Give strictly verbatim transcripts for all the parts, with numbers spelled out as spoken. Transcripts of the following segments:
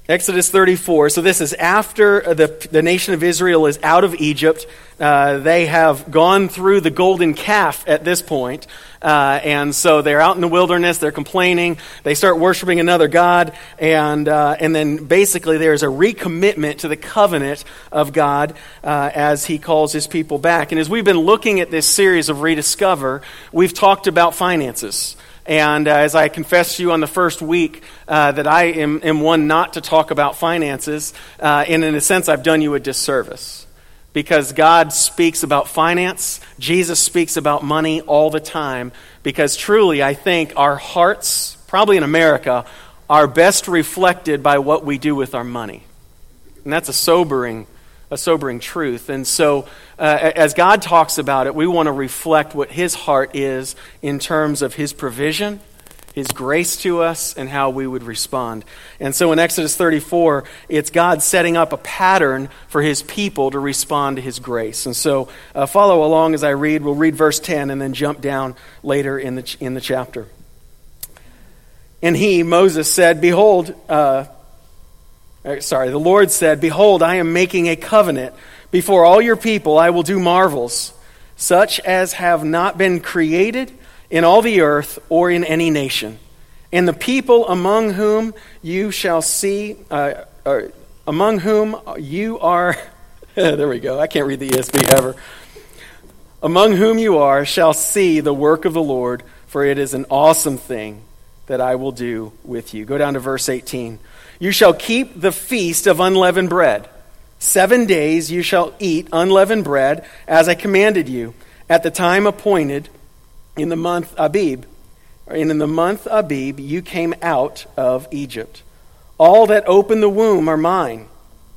Exodus thirty-four. So this is after the, the nation of Israel is out of Egypt. Uh, they have gone through the golden calf at this point. Uh, and so they're out in the wilderness. They're complaining. They start worshiping another god. And uh, and then basically there's a recommitment to the covenant of God uh, as he calls his people back. And as we've been looking at this series of Rediscover, we've talked about finances. And uh, as I confessed to you on the first week, uh, that I am, am one not to talk about finances, uh, and in a sense I've done you a disservice. Because God speaks about finance, Jesus speaks about money all the time, because truly I think our hearts, probably in America, are best reflected by what we do with our money. And that's a sobering a sobering truth. And so uh, as God talks about it, we want to reflect what his heart is in terms of his provision, his grace to us, and how we would respond. And so in Exodus thirty-four, it's God setting up a pattern for his people to respond to his grace. And so uh, follow along as I read. We'll read verse ten and then jump down later in the, in the chapter. And he, Moses, said, Behold, uh, Sorry, the Lord said, Behold, I am making a covenant. Before all your people I will do marvels, such as have not been created in all the earth or in any nation. And the people among whom you shall see, uh, or among whom you are, there we go, I can't read the E S V ever. Among whom you are shall see the work of the Lord, for it is an awesome thing that I will do with you. Go down to verse eighteen. You shall keep the feast of unleavened bread. Seven days you shall eat unleavened bread, as I commanded you, at the time appointed in the month Abib. And in the month Abib you came out of Egypt. All that open the womb are mine.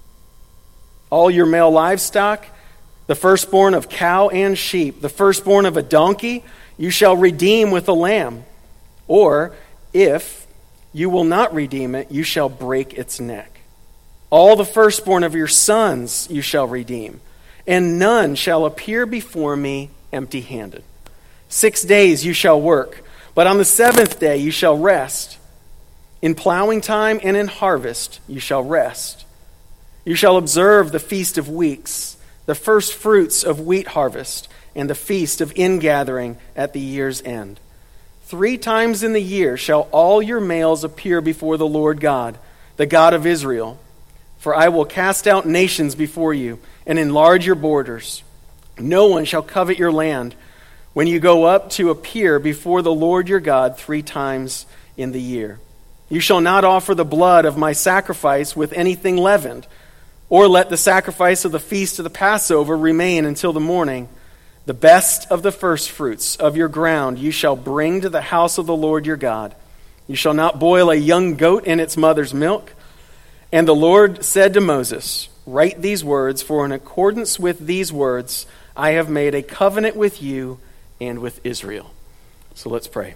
All your male livestock, the firstborn of cow and sheep, the firstborn of a donkey, you shall redeem with a lamb. Or, if you will not redeem it, you shall break its neck. All the firstborn of your sons you shall redeem, and none shall appear before me empty-handed. Six days you shall work, but on the seventh day you shall rest. In plowing time and in harvest you shall rest. You shall observe the feast of weeks, the first fruits of wheat harvest, and the feast of ingathering at the year's end. Three times in the year shall all your males appear before the Lord God, the God of Israel. For I will cast out nations before you and enlarge your borders. No one shall covet your land when you go up to appear before the Lord your God three times in the year. You shall not offer the blood of my sacrifice with anything leavened, or let the sacrifice of the feast of the Passover remain until the morning. The best of the firstfruits of your ground you shall bring to the house of the Lord your God. You shall not boil a young goat in its mother's milk. And the Lord said to Moses, Write these words, for in accordance with these words I have made a covenant with you and with Israel. So let's pray.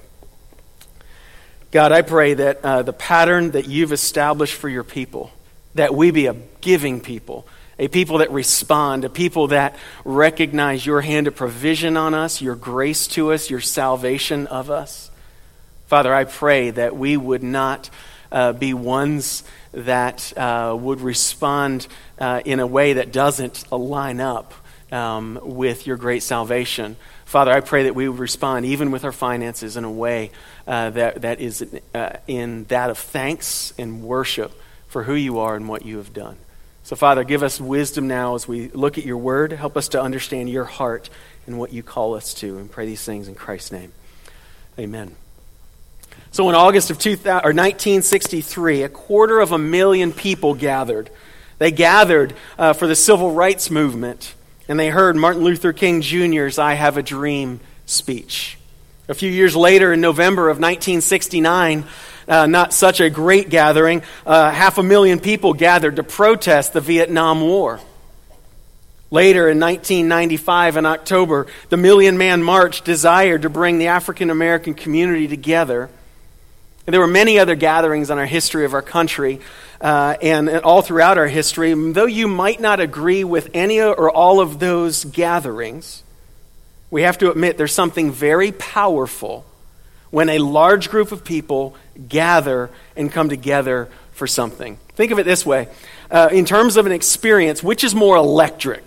God, I pray that uh, the pattern that you've established for your people, that we be a giving people, a people that respond, a people that recognize your hand of provision on us, your grace to us, your salvation of us. Father, I pray that we would not uh, be ones that uh, would respond uh, in a way that doesn't line up um, with your great salvation. Father, I pray that we would respond even with our finances in a way uh, that, that is uh, in that of thanks and worship for who you are and what you have done. So, Father, give us wisdom now as we look at your word. Help us to understand your heart and what you call us to. And pray these things in Christ's name. Amen. So in August of two thousand, or nineteen sixty-three, a quarter of a million people gathered. They gathered uh, for the civil rights movement, and they heard Martin Luther King Junior's I Have a Dream speech. A few years later, in November of nineteen sixty-nine, Uh, not such a great gathering. Uh, half a million people gathered to protest the Vietnam War. Later in nineteen ninety-five, in October, the Million Man March desired to bring the African American community together. And there were many other gatherings in our history of our country uh, and, and all throughout our history. Though you might not agree with any or all of those gatherings, we have to admit there's something very powerful when a large group of people gather and come together for something. Think of it this way. Uh, in terms of an experience, which is more electric?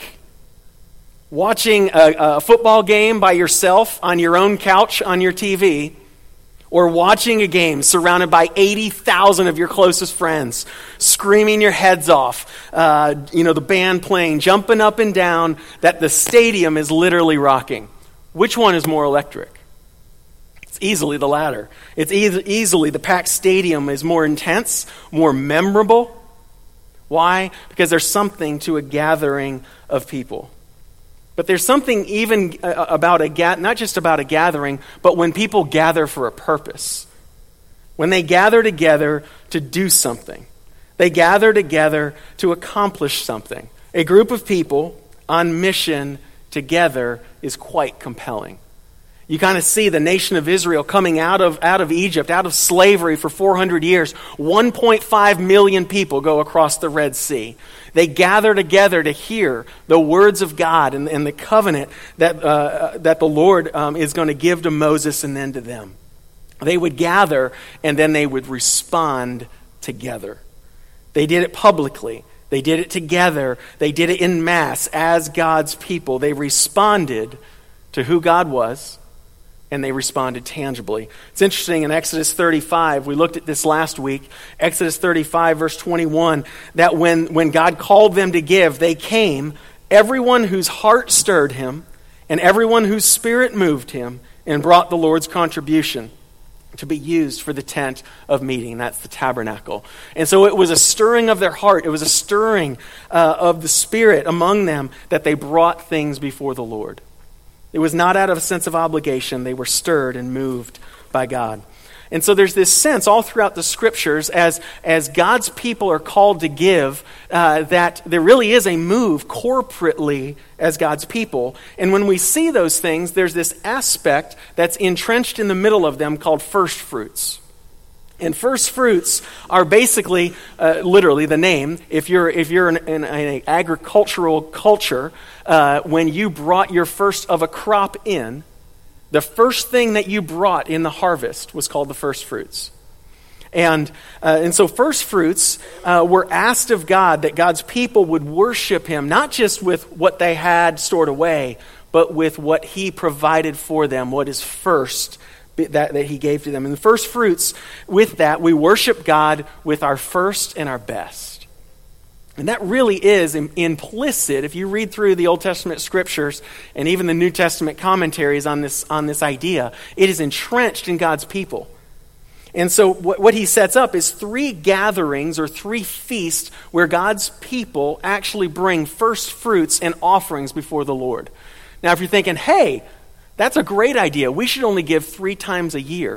Watching a, a football game by yourself on your own couch on your T V, or watching a game surrounded by eighty thousand of your closest friends, screaming your heads off, uh, you know, the band playing, jumping up and down, that the stadium is literally rocking. Which one is more electric? It's easily the latter. It's e- easily the packed stadium is more intense, more memorable. Why? Because there's something to a gathering of people. But there's something even uh, about a ga- not just about a gathering, but when people gather for a purpose. When they gather together to do something. They gather together to accomplish something. A group of people on mission together is quite compelling. You kind of see the nation of Israel coming out of, out of Egypt, out of slavery for four hundred years. one point five million people go across the Red Sea. They gather together to hear the words of God and, and the covenant that, uh, that the Lord um, is going to give to Moses and then to them. They would gather and then they would respond together. They did it publicly. They did it together. They did it in mass as God's people. They responded to who God was. And they responded tangibly. It's interesting, in Exodus thirty-five, we looked at this last week, Exodus thirty-five, verse twenty-one, that when, when God called them to give, they came, everyone whose heart stirred him, and everyone whose spirit moved him, and brought the Lord's contribution to be used for the tent of meeting. That's the tabernacle. And so it was a stirring of their heart. It was a stirring uh, of the Spirit among them that they brought things before the Lord. It was not out of a sense of obligation. They were stirred and moved by God. And so there's this sense all throughout the Scriptures as, as God's people are called to give, uh, that there really is a move corporately as God's people. And when we see those things, there's this aspect that's entrenched in the middle of them called first fruits. And first fruits are basically, uh, literally the name, if you're if you're in, in an agricultural culture, uh, when you brought your first of a crop in, the first thing that you brought in the harvest was called the first fruits. And uh, and so first fruits uh, were asked of God that God's people would worship him, not just with what they had stored away, but with what he provided for them, what is first That, that he gave to them. And the first fruits, with that, we worship God with our first and our best. And that really is implicit, if you read through the Old Testament scriptures and even the New Testament commentaries on this, on this idea, it is entrenched in God's people. And so what, what he sets up is three gatherings or three feasts where God's people actually bring first fruits and offerings before the Lord. Now, if you're thinking, hey, that's a great idea. We should only give three times a year.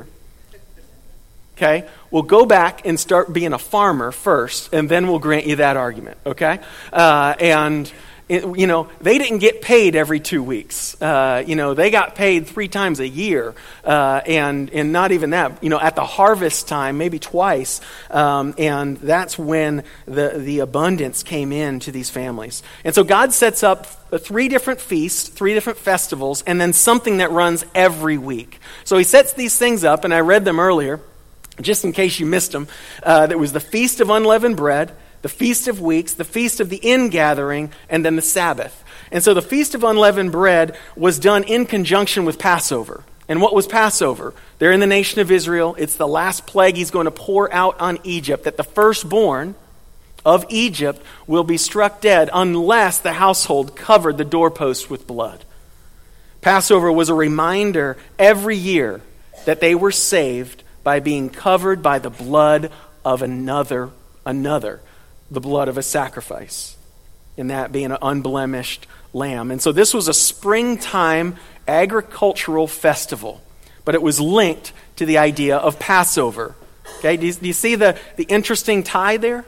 Okay? Well, go back and start being a farmer first, and then we'll grant you that argument. Okay? Uh, and, it, you know, they didn't get paid every two weeks. Uh, you know, they got paid three times a year. Uh, and, and not even that. You know, at the harvest time, maybe twice. Um, and that's when the, the abundance came in to these families. And so God sets up three different feasts, three different festivals, and then something that runs every week. So he sets these things up, and I read them earlier, just in case you missed them. Uh, there was the Feast of Unleavened Bread, the Feast of Weeks, the Feast of the Ingathering, and then the Sabbath. And so the Feast of Unleavened Bread was done in conjunction with Passover. And what was Passover? They're in the nation of Israel. It's the last plague he's going to pour out on Egypt, that the firstborn of Egypt will be struck dead unless the household covered the doorpost with blood. Passover was a reminder every year that they were saved by being covered by the blood of another, another, the blood of a sacrifice, and that being an unblemished lamb. And so this was a springtime agricultural festival, but it was linked to the idea of Passover. Okay, do you, do you see the, the interesting tie there?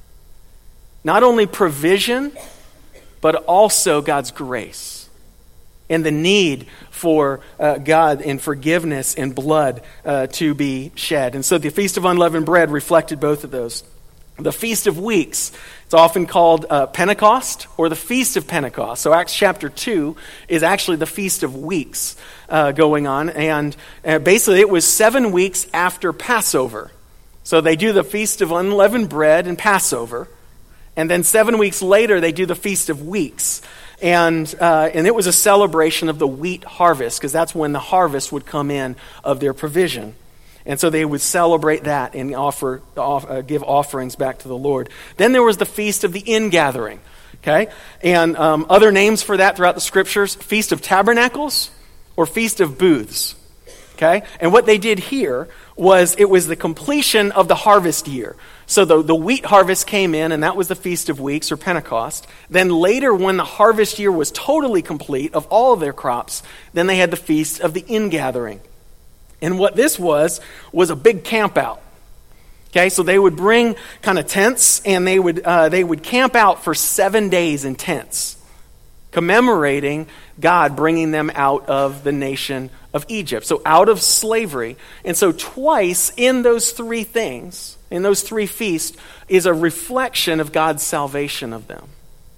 Not only provision, but also God's grace and the need for uh, God and forgiveness and blood uh, to be shed. And so the Feast of Unleavened Bread reflected both of those. The Feast of Weeks, it's often called uh, Pentecost or the Feast of Pentecost. So Acts chapter two is actually the Feast of Weeks uh, going on. And uh, basically it was seven weeks after Passover. So they do the Feast of Unleavened Bread and Passover. And then seven weeks later, they do the Feast of Weeks. And uh, and it was a celebration of the wheat harvest, because that's when the harvest would come in of their provision. And so they would celebrate that and offer uh, give offerings back to the Lord. Then there was the Feast of the Ingathering. Okay? And um, other names for that throughout the Scriptures, Feast of Tabernacles or Feast of Booths. Okay? And what they did here was it was the completion of the harvest year. So the, the wheat harvest came in, and that was the Feast of Weeks or Pentecost. Then later, when the harvest year was totally complete of all of their crops, then they had the Feast of the Ingathering. And what this was, was a big camp out. Okay, so they would bring kind of tents, and they would uh, they would camp out for seven days in tents, commemorating God bringing them out of the nation of Egypt, so out of slavery. And so twice in those three things, in those three feasts, is a reflection of God's salvation of them.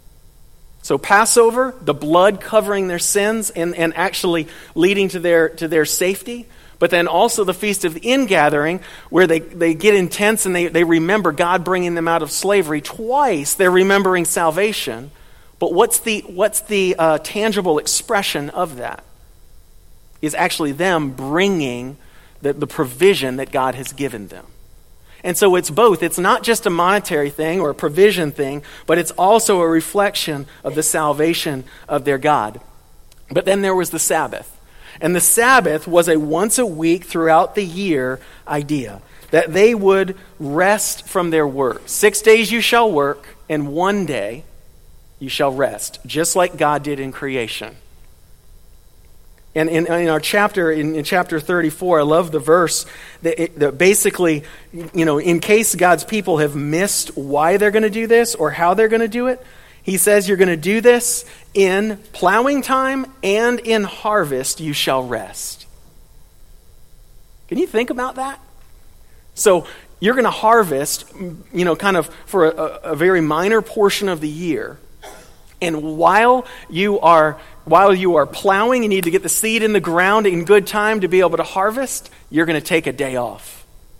So Passover, the blood covering their sins and, and actually leading to their to their safety. But then also the Feast of the Ingathering, where they, they get in tents and they, they remember God bringing them out of slavery. Twice they're remembering salvation. But what's the, what's the uh, tangible expression of that? Is actually them bringing the, the provision that God has given them. And so it's both. It's not just a monetary thing or a provision thing, but it's also a reflection of the salvation of their God. But then there was the Sabbath. And the Sabbath was a once a week throughout the year idea, that they would rest from their work. Six days you shall work, and one day you shall rest, just like God did in creation. And in, in our chapter, in, in chapter thirty-four, I love the verse that, it, that basically, you know, in case God's people have missed why they're going to do this or how they're going to do it, he says you're going to do this in plowing time and in harvest you shall rest. Can you think about that? So you're going to harvest, you know, kind of for a, a very minor portion of the year. And while you are while you are plowing, you need to get the seed in the ground in good time to be able to harvest, you're going to take a day off.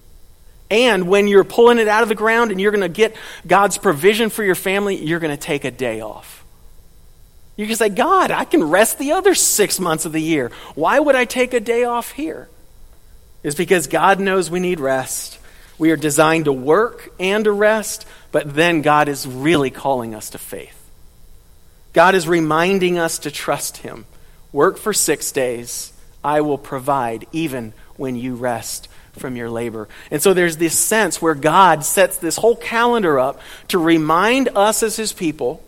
And when you're pulling it out of the ground and you're going to get God's provision for your family, you're going to take a day off. You can say, God, I can rest the other six months of the year. Why would I take a day off here? It's because God knows we need rest. We are designed to work and to rest, but then God is really calling us to faith. God is reminding us to trust Him. Work for six days. I will provide even when you rest from your labor. And so there's this sense where God sets this whole calendar up to remind us as His people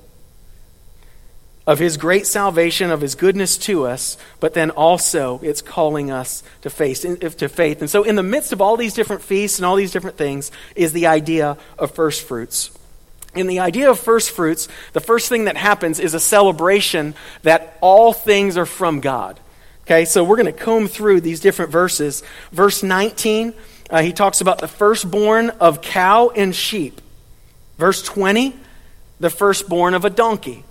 of His great salvation, of His goodness to us, but then also it's calling us to faith. To faith. And so in the midst of all these different feasts and all these different things is the idea of first fruits. In the idea of first fruits, the first thing that happens is a celebration that all things are from God. Okay, so we're going to comb through these different verses. Verse nineteen, uh, he talks about the firstborn of cow and sheep. Verse twenty, the firstborn of a donkey.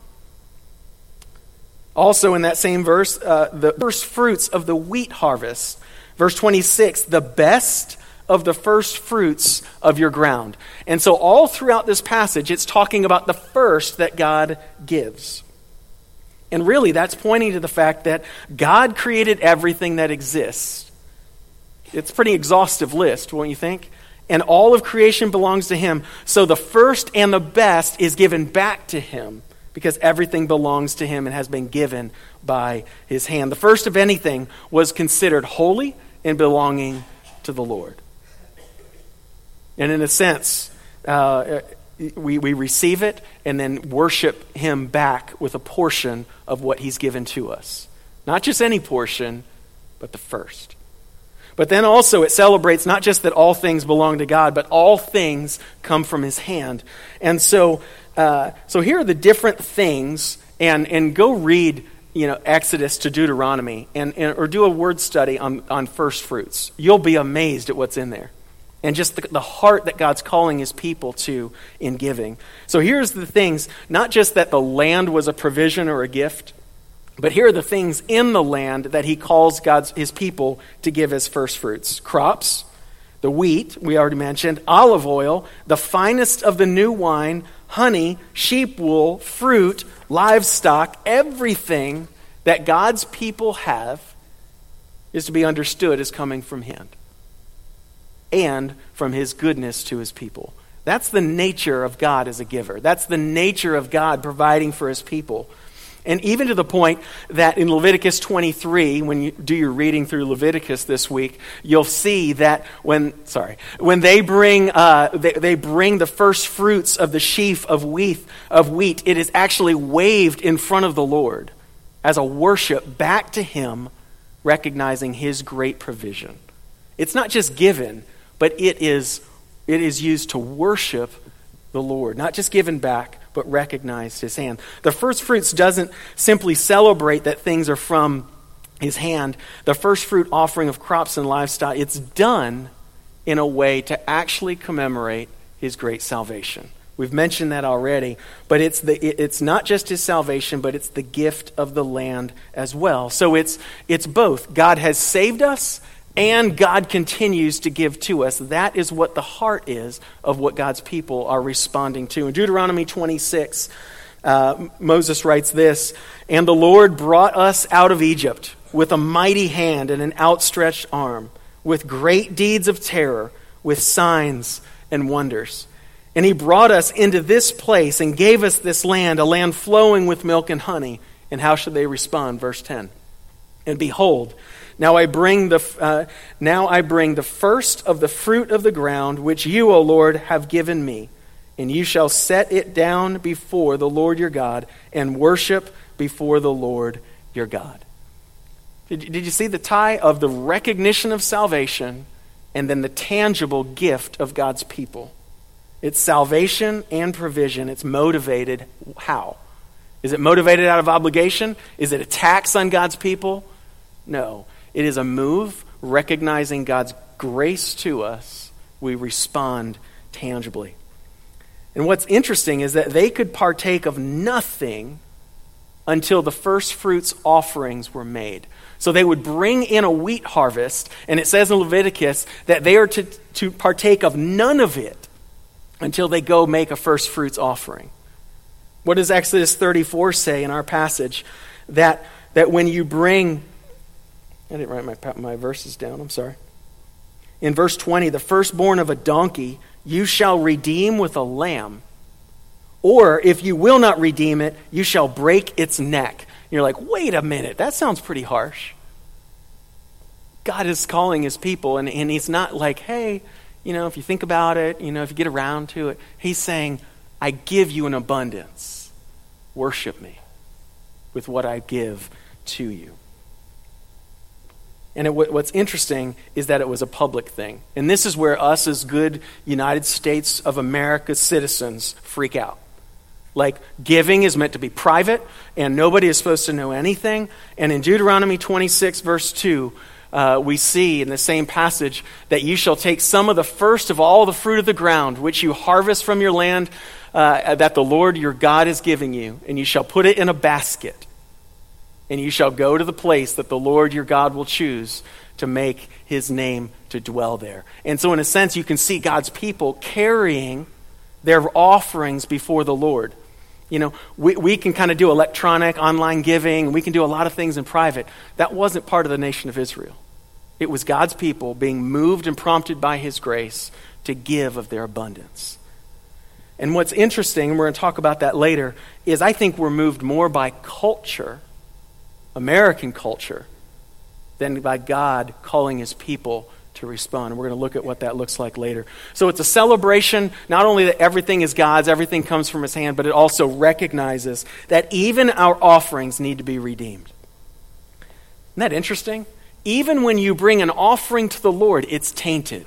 Also in that same verse, uh, the first fruits of the wheat harvest. Verse twenty-six, the best of the first fruits of your ground. And so all throughout this passage, it's talking about the first that God gives. And really, that's pointing to the fact that God created everything that exists. It's a pretty exhaustive list, won't you think? And all of creation belongs to Him. So the first and the best is given back to Him because everything belongs to Him and has been given by His hand. The first of anything was considered holy and belonging to the Lord. And in a sense, uh, we, we receive it and then worship Him back with a portion of what He's given to us. Not just any portion, but the first. But then also it celebrates not just that all things belong to God, but all things come from His hand. And so uh, so here are the different things, and, and go read you know, Exodus to Deuteronomy, and, and or do a word study on, on first fruits. You'll be amazed at what's in there. And just the, the heart that God's calling His people to in giving. So here's the things, not just that the land was a provision or a gift, but here are the things in the land that He calls God's His people to give as first fruits. Crops, the wheat, we already mentioned, olive oil, the finest of the new wine, honey, sheep wool, fruit, livestock, everything that God's people have is to be understood as coming from him and from his goodness to his people. That's the nature of God as a giver. That's the nature of God providing for his people. And even to the point that in Leviticus twenty-three, when you do your reading through Leviticus this week, you'll see that when, sorry, when they bring uh, they, they bring the first fruits of the sheaf of wheat, of wheat, it is actually waved in front of the Lord as a worship back to him, recognizing his great provision. It's not just given, but it is it is used to worship the Lord, not just given back, but recognized his hand. The first fruits doesn't simply celebrate that things are from his hand. The first fruit offering of crops and livestock, it's done in a way to actually commemorate his great salvation. We've mentioned that already, but it's the it's not just his salvation, but it's the gift of the land as well. So it's it's both. God has saved us, and God continues to give to us. That is what the heart is of what God's people are responding to. In Deuteronomy twenty-six, uh, Moses writes this, "And the Lord brought us out of Egypt with a mighty hand and an outstretched arm, with great deeds of terror, with signs and wonders. And he brought us into this place and gave us this land, a land flowing with milk and honey." And how should they respond? Verse ten. "And behold, Now I bring the uh, now I bring the first of the fruit of the ground, which you, O Lord, have given me, and you shall set it down before the Lord your God, and worship before the Lord your God." Did, did you see the tie of the recognition of salvation and then the tangible gift of God's people? It's salvation and provision. It's motivated how? Is it motivated out of obligation? Is it a tax on God's people? No. It is a move recognizing God's grace to us. We respond tangibly. And what's interesting is that they could partake of nothing until the first fruits offerings were made. So they would bring in a wheat harvest, and it says in Leviticus that they are to, to partake of none of it until they go make a first fruits offering. What does Exodus thirty-four say in our passage? That, that when you bring... I didn't write my, my verses down, I'm sorry. In verse twenty, "The firstborn of a donkey you shall redeem with a lamb. Or if you will not redeem it, you shall break its neck." And you're like, wait a minute, that sounds pretty harsh. God is calling his people, and, and he's not like, hey, you know, if you think about it, you know, if you get around to it. He's saying, I give you an abundance. Worship me with what I give to you. And it, what's interesting is that it was a public thing. And this is where us as good United States of America citizens freak out. Like, giving is meant to be private, and nobody is supposed to know anything. And in Deuteronomy twenty-six, verse two, uh, we see in the same passage that you shall take some of the first of all the fruit of the ground, which you harvest from your land, uh, that the Lord your God is giving you, and you shall put it in a basket. And you shall go to the place that the Lord your God will choose to make his name to dwell there. And so in a sense, you can see God's people carrying their offerings before the Lord. You know, we, we can kind of do electronic online giving. We can do a lot of things in private. That wasn't part of the nation of Israel. It was God's people being moved and prompted by his grace to give of their abundance. And what's interesting, and we're going to talk about that later, is I think we're moved more by culture, American culture, than by God calling his people to respond. And we're going to look at what that looks like later. So it's a celebration, not only that everything is God's, everything comes from his hand, but it also recognizes that even our offerings need to be redeemed. Isn't that interesting? Even when you bring an offering to the Lord, it's tainted.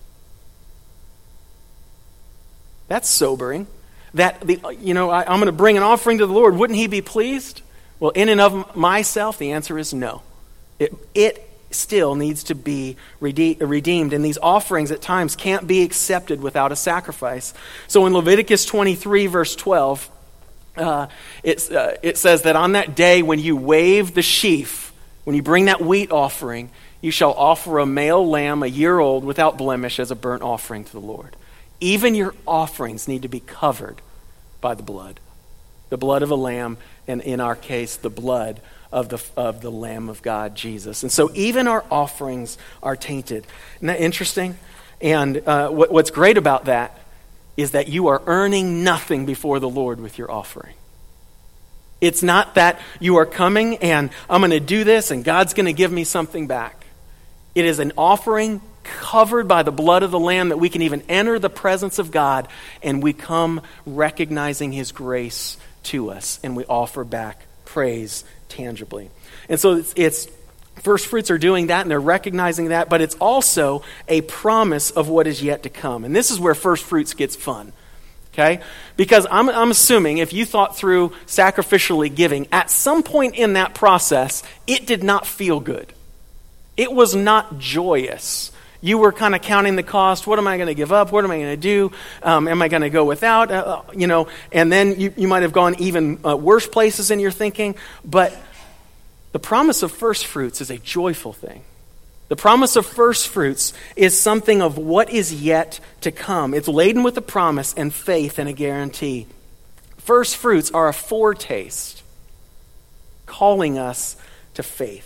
That's sobering. That, the you know, I, I'm going to bring an offering to the Lord. Wouldn't he be pleased? Well, in and of myself, the answer is no. It, it still needs to be rede- redeemed, and these offerings at times can't be accepted without a sacrifice. So in Leviticus twenty-three, verse twelve, uh, it's, uh, it says that on that day when you wave the sheaf, when you bring that wheat offering, You shall offer a male lamb a year old without blemish as a burnt offering to the Lord. Even your offerings need to be covered by the blood. The blood of a lamb, and in our case, the blood of the of the Lamb of God, Jesus. And so even our offerings are tainted. Isn't that interesting? And uh, what, what's great about that is that you are earning nothing before the Lord with your offering. It's not that you are coming and I'm going to do this and God's going to give me something back. It is an offering covered by the blood of the Lamb that we can even enter the presence of God, and we come recognizing his grace to us, and we offer back praise tangibly. And so it's, it's first fruits are doing that, and they're recognizing that, but it's also a promise of what is yet to come. And this is where first fruits gets fun. Okay? Because I'm, I'm assuming if you thought through sacrificially giving, at some point in that process, it did not feel good. It was not joyous. You were kind of counting the cost. What am I going to give up? What am I going to do? Um, am I going to go without? Uh, you know, and then you, you might have gone even uh, worse places in your thinking. But the promise of first fruits is a joyful thing. The promise of first fruits is something of what is yet to come. It's laden with a promise and faith and a guarantee. First fruits are a foretaste, calling us to faith.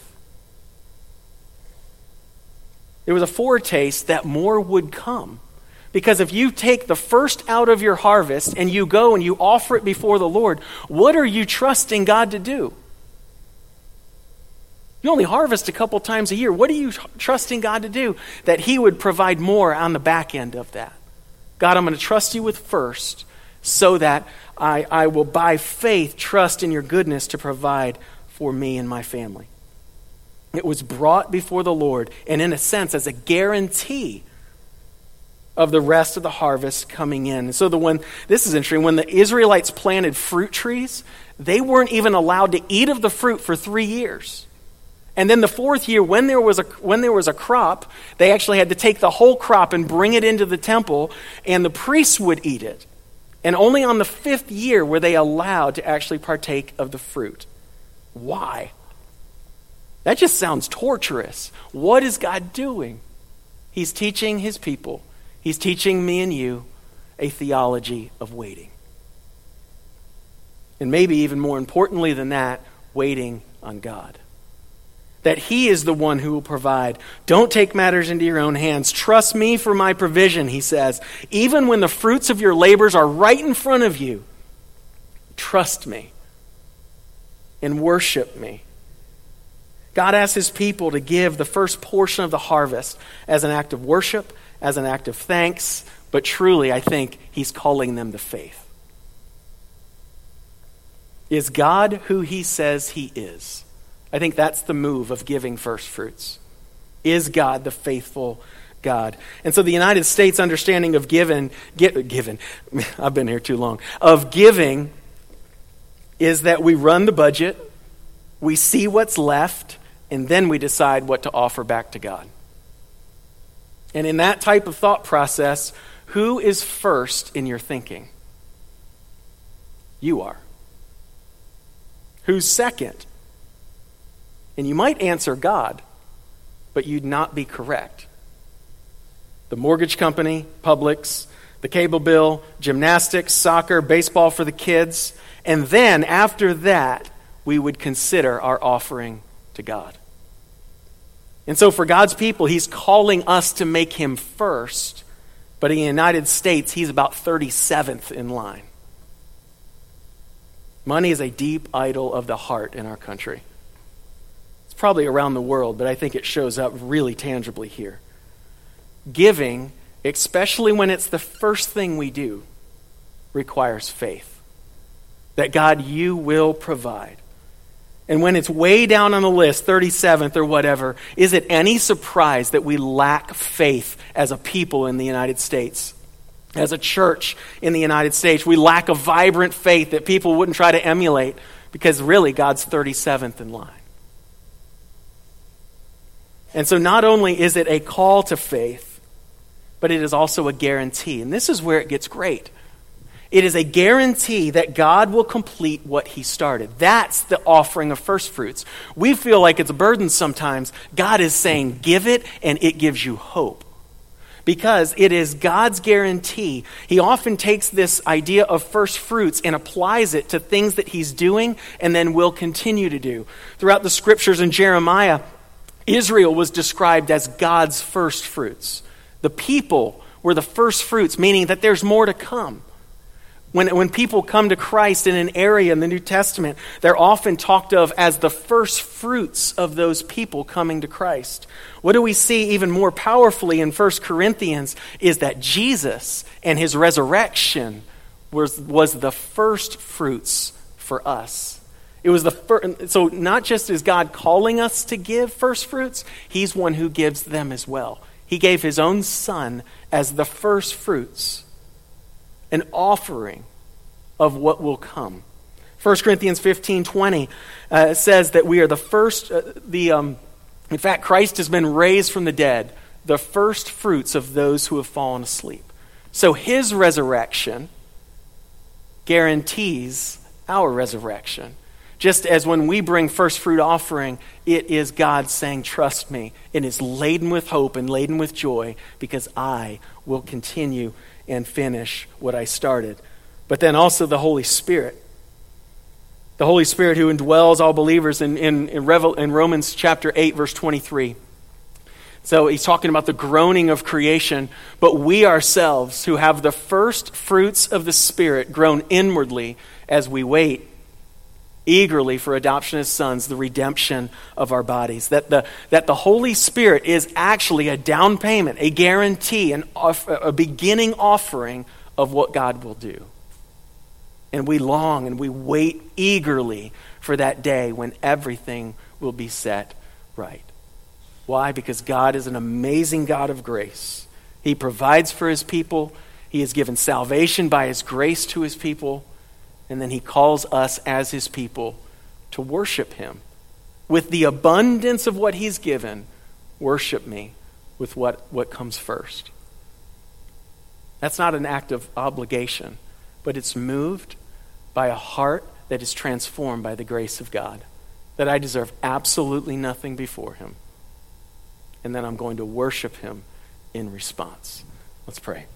There was a foretaste that more would come. Because if you take the first out of your harvest and you go and you offer it before the Lord, what are you trusting God to do? You only harvest a couple times a year. What are you trusting God to do? That he would provide more on the back end of that. God, I'm going to trust you with first so that I, I will by faith trust in your goodness to provide for me and my family. It was brought before the Lord, and in a sense, as a guarantee of the rest of the harvest coming in. And so the one, this is interesting, when the Israelites planted fruit trees, they weren't even allowed to eat of the fruit for three years. And then the fourth year, when there was a when there was a crop, they actually had to take the whole crop and bring it into the temple, and the priests would eat it. And only on the fifth year were they allowed to actually partake of the fruit. Why? That just sounds torturous. What is God doing? He's teaching his people. He's teaching me and you a theology of waiting. And maybe even more importantly than that, waiting on God. That he is the one who will provide. Don't take matters into your own hands. Trust me for my provision, he says. Even when the fruits of your labors are right in front of you, trust me and worship me. God asks his people to give the first portion of the harvest as an act of worship, as an act of thanks, but truly, I think he's calling them to faith. Is God who he says he is? I think that's the move of giving first fruits. Is God the faithful God? And so the United States understanding of given, get, given, I've been here too long, of giving is that we run the budget, we see what's left, and then we decide what to offer back to God. And in that type of thought process, who is first in your thinking? You are. Who's second? And you might answer God, but you'd not be correct. The mortgage company, Publix, the cable bill, gymnastics, soccer, baseball for the kids. And then after that, we would consider our offering to God. And so for God's people, he's calling us to make him first, but in the United States, he's about thirty-seventh in line. Money is a deep idol of the heart in our country. It's probably around the world, but I think it shows up really tangibly here. Giving, especially when it's the first thing we do, requires faith. That God, you will provide. And when it's way down on the list, thirty-seventh or whatever, is it any surprise that we lack faith as a people in the United States? As a church in the United States, we lack a vibrant faith that people wouldn't try to emulate because really God's thirty-seventh in line. And so not only is it a call to faith, but it is also a guarantee. And this is where it gets great. It is a guarantee that God will complete what he started. That's the offering of first fruits. We feel like it's a burden sometimes. God is saying, give it, and it gives you hope. Because it is God's guarantee. He often takes this idea of first fruits and applies it to things that he's doing and then will continue to do. Throughout the scriptures in Jeremiah, Israel was described as God's first fruits. The people were the first fruits, meaning that there's more to come. When, when people come to Christ in an area in the New Testament, they're often talked of as the first fruits of those people coming to Christ. What do we see even more powerfully in First Corinthians is that Jesus and his resurrection was, was the first fruits for us. It was the first, so not just is God calling us to give first fruits, he's one who gives them as well. He gave his own son as the first fruits, an offering of what will come. First Corinthians fifteen twenty uh, says that we are the first, uh, the um, in fact, Christ has been raised from the dead, the first fruits of those who have fallen asleep. So his resurrection guarantees our resurrection. Just as when we bring first fruit offering, it is God saying, trust me. It is laden with hope and laden with joy because I will continue and finish what I started. But then also the Holy Spirit. The Holy Spirit who indwells all believers in, in, in, Revel, in Romans chapter eight, verse twenty-three. So he's talking about the groaning of creation, but we ourselves who have the first fruits of the Spirit groan inwardly as we wait eagerly for adoption as sons, the redemption of our bodies. That the, that the Holy Spirit is actually a down payment, a guarantee, an off, a beginning offering of what God will do. And we long and we wait eagerly for that day when everything will be set right. Why? Because God is an amazing God of grace. He provides for his people. He has given salvation by his grace to his people. And then he calls us as his people to worship him. With the abundance of what he's given, worship me with what, what comes first. That's not an act of obligation, but it's moved by a heart that is transformed by the grace of God. That I deserve absolutely nothing before him. And then I'm going to worship him in response. Let's pray.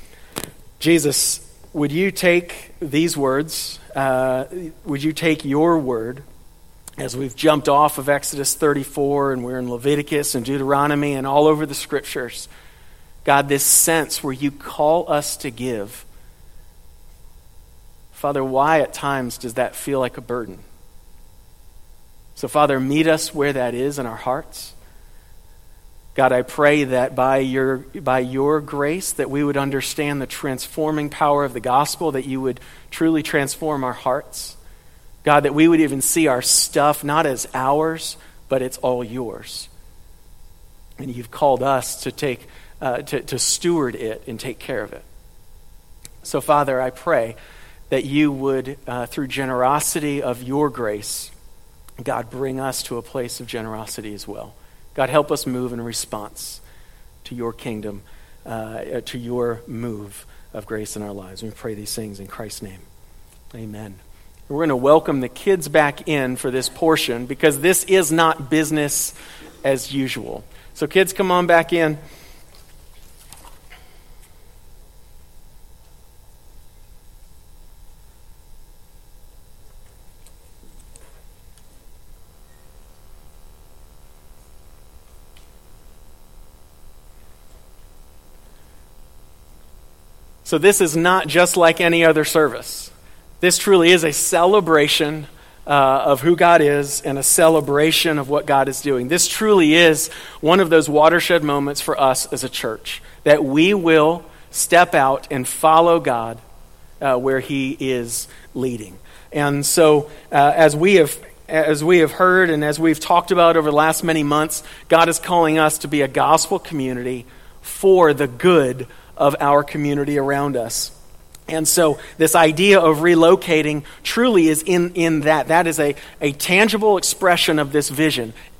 Jesus, would you take these words, uh, would you take your word, as we've jumped off of Exodus thirty-four and we're in Leviticus and Deuteronomy and all over the scriptures, God, this sense where you call us to give. Father, why at times does that feel like a burden? So Father, meet us where that is in our hearts. God, I pray that by your by your grace that we would understand the transforming power of the gospel, that you would truly transform our hearts. God, that we would even see our stuff not as ours, but it's all yours. And you've called us to take uh, to, to steward it and take care of it. So Father, I pray that you would, uh, through generosity of your grace, God, bring us to a place of generosity as well. God, help us move in response to your kingdom, uh, to your move of grace in our lives. We pray these things in Christ's name. Amen. We're going to welcome the kids back in for this portion because this is not business as usual. So kids, come on back in. So this is not just like any other service. This truly is a celebration uh, of who God is and a celebration of what God is doing. This truly is one of those watershed moments for us as a church, that we will step out and follow God uh, where he is leading. And so uh, as we have as we have heard and as we've talked about over the last many months, God is calling us to be a gospel community for the good of our community around us. And so this idea of relocating truly is in, in that. That is a, a tangible expression of this vision.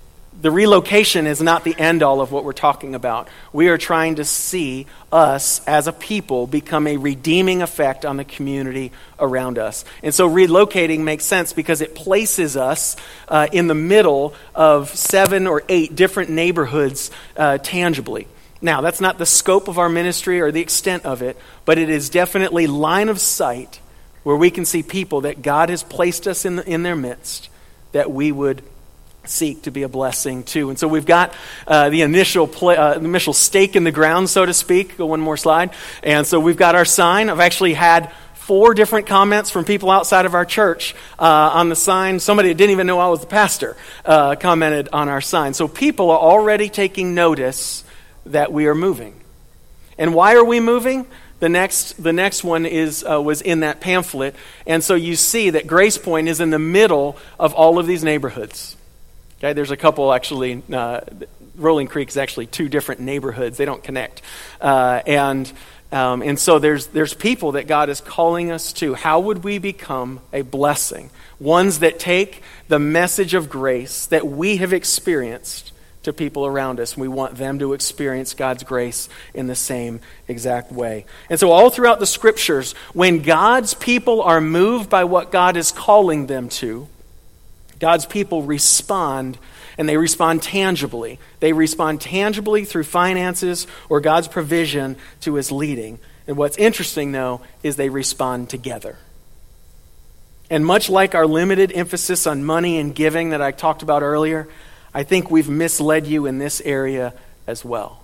the relocation is not the end all of what we're talking about. We are trying to see us as a people become a redeeming effect on the community around us. And so relocating makes sense because it places us uh, in the middle of seven or eight different neighborhoods uh, tangibly. Now, that's not the scope of our ministry or the extent of it, but it is definitely line of sight where we can see people that God has placed us in, the, in their midst that we would seek to be a blessing to. And so we've got uh, the initial play, uh, the initial stake in the ground, so to speak. Go one more slide. And so we've got our sign. I've actually had four different comments from people outside of our church uh, on the sign. Somebody that didn't even know I was the pastor uh, commented on our sign. So people are already taking notice that we are moving. And why are we moving? The next, the next one is uh, was in that pamphlet. And so you see that Grace Point is in the middle of all of these neighborhoods. Okay, there's a couple actually, uh, Rolling Creek is actually two different neighborhoods. They don't connect. Uh, and um, and so there's there's people that God is calling us to. How would we become a blessing? Ones that take the message of grace that we have experienced to people around us. We want them to experience God's grace in the same exact way. And so all throughout the scriptures, when God's people are moved by what God is calling them to, God's people respond, and they respond tangibly. They respond tangibly through finances or God's provision to his leading. And what's interesting, though, is they respond together. And much like our limited emphasis on money and giving that I talked about earlier, I think we've misled you in this area as well.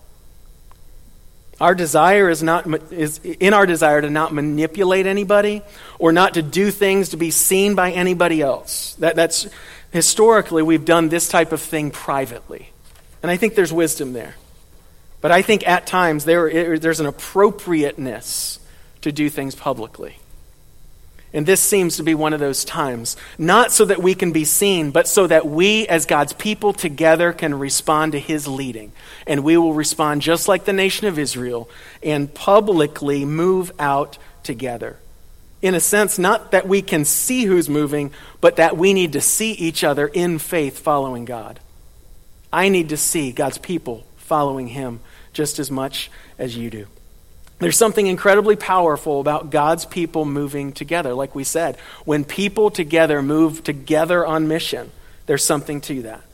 Our desire is not is in our desire to not manipulate anybody or not to do things to be seen by anybody else. That that's historically we've done this type of thing privately. And I think there's wisdom there. But I think at times there there's an appropriateness to do things publicly. And this seems to be one of those times, not so that we can be seen, but so that we as God's people together can respond to his leading. And we will respond just like the nation of Israel and publicly move out together. In a sense, not that we can see who's moving, but that we need to see each other in faith following God. I need to see God's people following him just as much as you do. There's something incredibly powerful about God's people moving together. Like we said, when people together move together on mission, there's something to that.